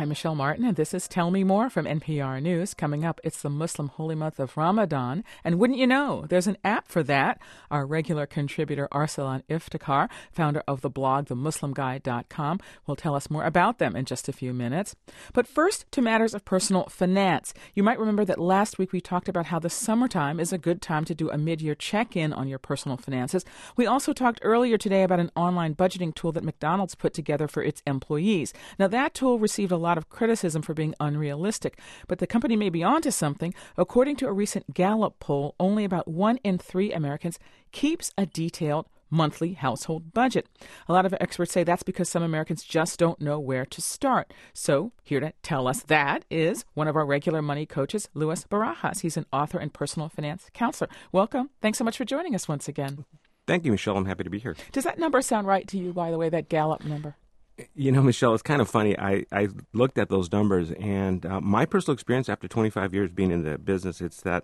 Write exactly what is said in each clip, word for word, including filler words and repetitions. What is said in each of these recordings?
I'm Michelle Martin, and this is Tell Me More from N P R News. Coming up, it's the Muslim holy month of Ramadan, and wouldn't you know, there's an app for that. Our regular contributor, Arsalan Iftikhar, founder of the blog the muslim guide dot com, will tell us more about them in just a few minutes. But first, to matters of personal finance. You might remember that last week we talked about how the summertime is a good time to do a mid-year check-in on your personal finances. We also talked earlier today about an online budgeting tool that McDonald's put together for its employees. Now, that tool received a lot of criticism for being unrealistic, but the company may be onto something. According to a recent Gallup poll, only about one in three Americans keeps a detailed monthly household budget. A lot of experts say that's because some Americans just don't know where to start. So here to tell us that is one of our regular money coaches, Luis Barajas. He's an author and personal finance counselor. Welcome. Thanks so much for joining us once again. Thank you, Michelle. I'm happy to be here. Does that number sound right to you, by the way, that Gallup number? You know, Michelle, it's kind of funny. I, I looked at those numbers, and uh, my personal experience after twenty-five years being in the business, it's that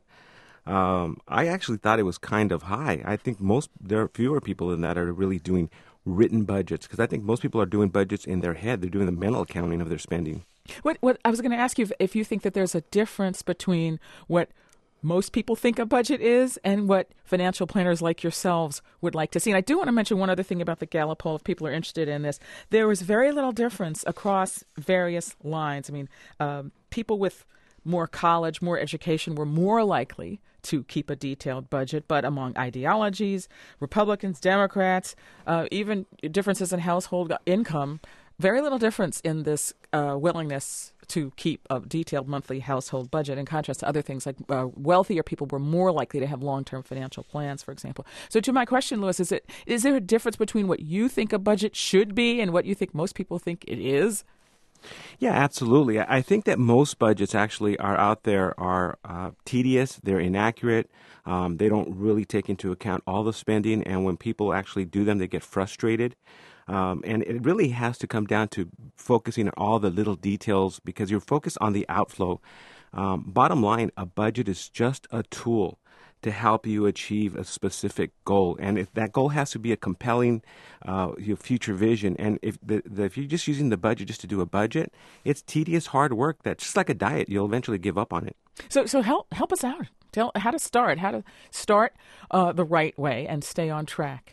um, I actually thought it was kind of high. I think most there are fewer people than that are really doing written budgets, because I think most people are doing budgets in their head. They're doing the mental accounting of their spending. What, what I was going to ask you if, if you think that there's a difference between what most people think a budget is and what financial planners like yourselves would like to see. And I do want to mention one other thing about the Gallup poll, if people are interested in this. There was very little difference across various lines. I mean, um, people with more college, more education were more likely to keep a detailed budget, but among ideologies, Republicans, Democrats, uh, even differences in household income, very little difference in this uh, willingness to keep a detailed monthly household budget, in contrast to other things like uh, wealthier people were more likely to have long-term financial plans, for example. So to my question, Luis, is it is there a difference between what you think a budget should be and what you think most people think it is? Yeah, absolutely. I think that most budgets actually are out there are uh, tedious, they're inaccurate, um, they don't really take into account all the spending, and when people actually do them, they get frustrated. Um, and it really has to come down to focusing on all the little details, because you're focused on the outflow. Um, bottom line, a budget is just a tool to help you achieve a specific goal. And if that goal has to be a compelling uh, your future vision, and if the, the, if you're just using the budget just to do a budget, it's tedious, hard work that's just like a diet. You'll eventually give up on it. So so help help us out. Tell how to start, how to start uh, the right way and stay on track.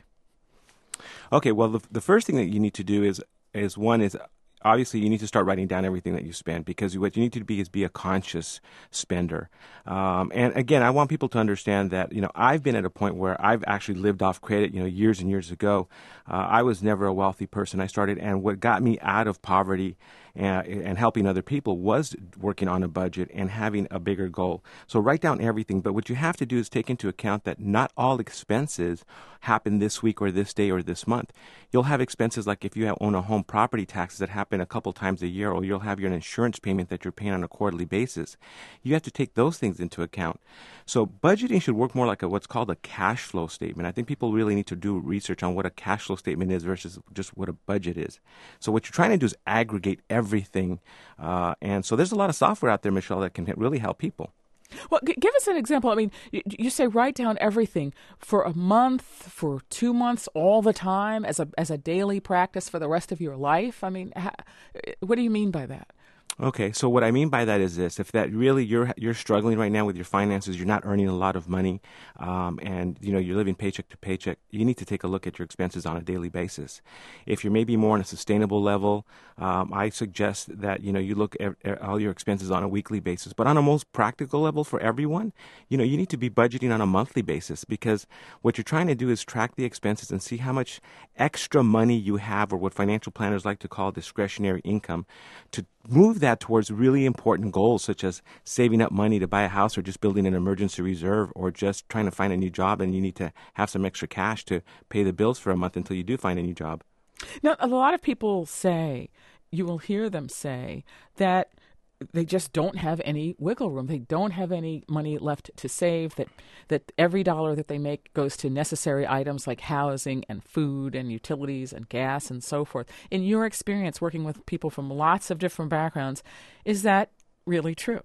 Okay, well, the, the first thing that you need to do is, is one is obviously you need to start writing down everything that you spend, because what you need to be is be a conscious spender. Um, and again, I want people to understand that, you know, I've been at a point where I've actually lived off credit, you know, years and years ago. Uh, I was never a wealthy person. I started, and what got me out of poverty and, and helping other people was working on a budget and having a bigger goal. So write down everything, but what you have to do is take into account that not all expenses happen this week or this day or this month. You'll have expenses like if you have, own a home, property taxes that happen a couple times a year, or you'll have your insurance payment that you're paying on a quarterly basis. You have to take those things into account. So budgeting should work more like a, what's called a cash flow statement. I think people really need to do research on what a cash flow statement is versus just what a budget is. So what you're trying to do is aggregate everything. Uh, and so there's a lot of software out there, Michelle, that can really help people. Well, g- give us an example. I mean, you, you say write down everything for a month, for two months, all the time, as a as a daily practice for the rest of your life. I mean, ha, what do you mean by that? Okay, so what I mean by that is this: if that really you're you're struggling right now with your finances, you're not earning a lot of money, um, and you know you're living paycheck to paycheck, you need to take a look at your expenses on a daily basis. If you're maybe more on a sustainable level, um, I suggest that you know you look at, at all your expenses on a weekly basis. But on a most practical level for everyone, you know you need to be budgeting on a monthly basis, because what you're trying to do is track the expenses and see how much extra money you have, or what financial planners like to call discretionary income, to move that towards really important goals, such as saving up money to buy a house, or just building an emergency reserve, or just trying to find a new job and you need to have some extra cash to pay the bills for a month until you do find a new job. Now, a lot of people say, you will hear them say, that they just don't have any wiggle room. They don't have any money left to save, that that every dollar that they make goes to necessary items like housing and food and utilities and gas and so forth. In your experience working with people from lots of different backgrounds, is that really true?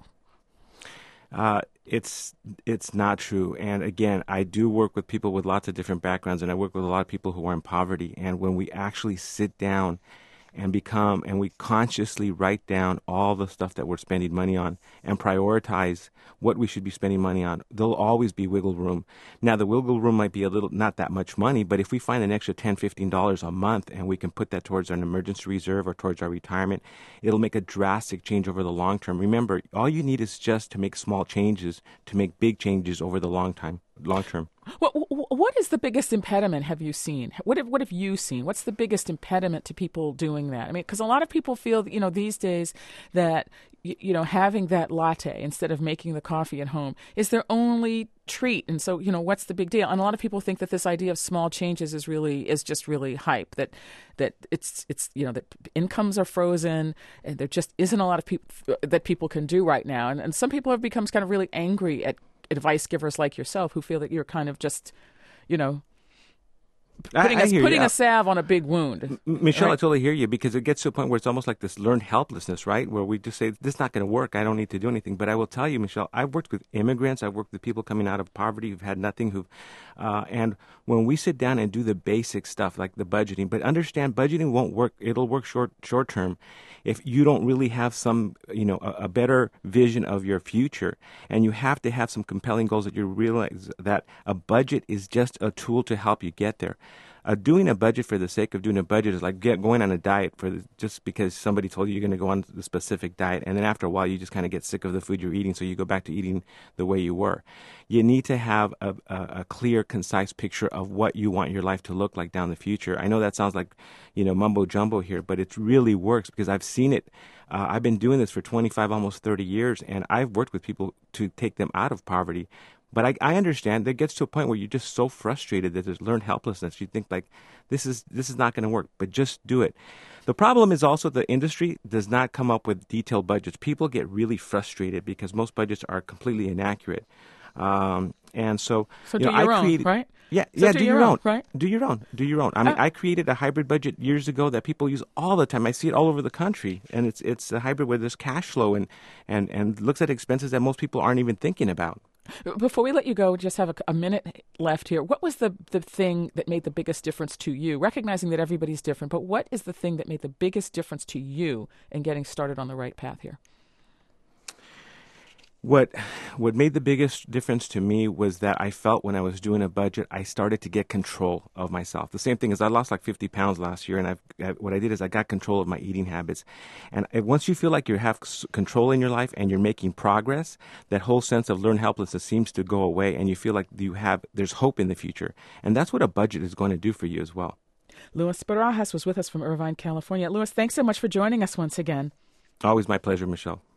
Uh, it's it's not true. And again, I do work with people with lots of different backgrounds, and I work with a lot of people who are in poverty. And when we actually sit down and become, and we consciously write down all the stuff that we're spending money on and prioritize what we should be spending money on, there'll always be wiggle room. Now, the wiggle room might be a little, not that much money, but if we find an extra ten dollars, fifteen dollars a month and we can put that towards an emergency reserve or towards our retirement, it'll make a drastic change over the long term. Remember, all you need is just to make small changes to make big changes over the long time, long term. What, what is the biggest impediment have you seen? What have, what have you seen? What's the biggest impediment to people doing that? I mean, because a lot of people feel, you know, these days that, you know, having that latte instead of making the coffee at home is their only treat. And so, you know, what's the big deal? And a lot of people think that this idea of small changes is really, is just really hype, that, that it's, it's, you know, that incomes are frozen and there just isn't a lot of people that people can do right now. And, and some people have become kind of really angry at advice givers like yourself who feel that you're kind of just, you know, putting, I, I a, putting a salve on a big wound. M- Michelle, right? I totally hear you, because it gets to a point where it's almost like this learned helplessness, right? Where we just say, this is not going to work. I don't need to do anything. But I will tell you, Michelle, I've worked with immigrants. I've worked with people coming out of poverty who've had nothing. Who've, uh, and when we sit down and do the basic stuff like the budgeting, but understand budgeting won't work. It'll work short short term if you don't really have some, you know, a, a better vision of your future. And you have to have some compelling goals that you realize that a budget is just a tool to help you get there. Uh, doing a budget for the sake of doing a budget is like get, going on a diet for the, just because somebody told you you're going to go on the specific diet, and then after a while you just kind of get sick of the food you're eating, so you go back to eating the way you were. You need to have a, a, a clear, concise picture of what you want your life to look like down the future. I know that sounds like, you know, mumbo jumbo here, but it really works because I've seen it. Uh, I've been doing this for twenty-five, almost thirty years, and I've worked with people to take them out of poverty. But I, I understand that gets to a point where you're just so frustrated that there's learned helplessness. You think like, this is this is not going to work, but just do it. The problem is also the industry does not come up with detailed budgets. People get really frustrated because most budgets are completely inaccurate. Um, and so, so you do know, your I own, created, right? Yeah, so yeah, do, do your, your own, own, right? Do your own, do your own. I mean, uh, I created a hybrid budget years ago that people use all the time. I see it all over the country, and it's it's a hybrid where there's cash flow and and and looks at expenses that most people aren't even thinking about. Before we let you go, just have a, a minute left here. What was the, the thing that made the biggest difference to you? Recognizing that everybody's different, but what is the thing that made the biggest difference to you in getting started on the right path here? What what made the biggest difference to me was that I felt when I was doing a budget, I started to get control of myself. The same thing as I lost like fifty pounds last year, and I've, I, what I did is I got control of my eating habits. And once you feel like you have control in your life and you're making progress, that whole sense of learned helplessness seems to go away, and you feel like you have there's hope in the future. And that's what a budget is going to do for you as well. Luis Barajas was with us from Irvine, California. Luis, thanks so much for joining us once again. Always my pleasure, Michelle.